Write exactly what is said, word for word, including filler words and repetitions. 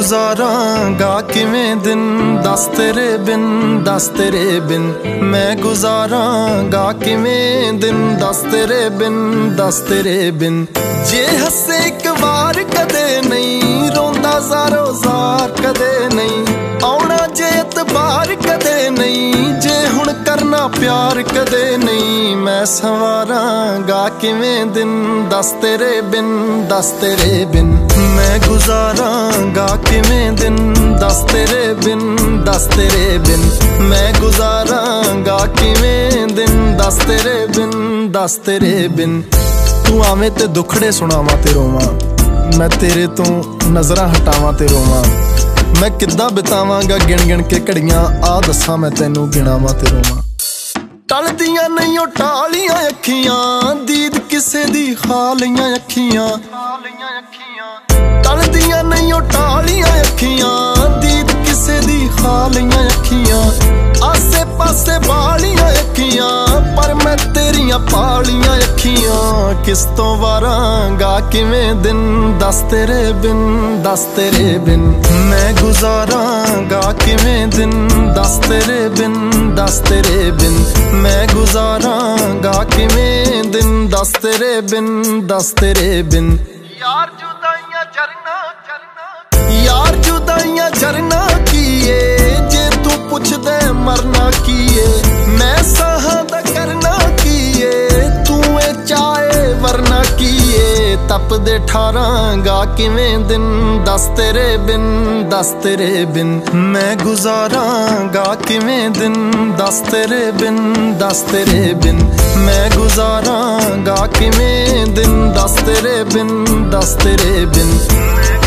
गुजारांगा किवें दिन दस तेरे बिन, दस तेरे बिन मैं गुजारांगा किवें दिन दस तेरे बिन, दस तेरे बिन। जे हसे एक बार कदे नहीं, रोंदा ज़ारो ज़ार कदे नहीं, आउणा जे इतबार कदे नहीं, जे हुण करना प्यार कदे नहीं। मैं संवारांगा किवें दिन दस तेरे बिन, दस तेरे बिन मैं गुजारांगा किवें दिन दस तेरे बिन, दस तेरे बिन मैं गुजारांगा किवें दिन दस तेरे बिन, दस तेरे बिन। तू आवें ते दुखड़े सुनावां ते रोवां, मैं तेरे तो नज़रां हटावां ते रोवां। मैं किद्दां बितावांगा गिण गिण के घड़ियां, आ दस्सां मैं तैनूं गिणावां ते रोवां। टलदियां नहीं ओ टालियां अखियां, दीद किसे दी खालियां अखियां, टलदियां नहीं ओ टालियां अखियां, दीद किसे दी खालियां अखियां। आसे पासे बालियां अखियां, पर मैं तेरियां पालियां अखियां। किस तो वारांगा किवें दिन दस तेरे बिन, दस तेरे बिन मैं गुजारांगा किवें दिन दस तेरे बिन, दस तेरे बिन मैं गुजारांगा किवें दिन दस तेरे बिन, दस तेरे बिन। यार जुदाइयां झरना झरना, यार जुदाइयां झरना कीए, जे तू पुछ दे मरना कीए। मैं साहां दा करना कीए, तू ए चाहे वरना कीए। तप दे ठारांगा किवें दिन दस तेरे बिन, दस तेरे बिन मैं गुजारांगा किवें दिन दस तेरे बिन, दस तेरे बिन मैं गुजारांगा किवें दिन दस तेरे बिन, दस तेरे बिन।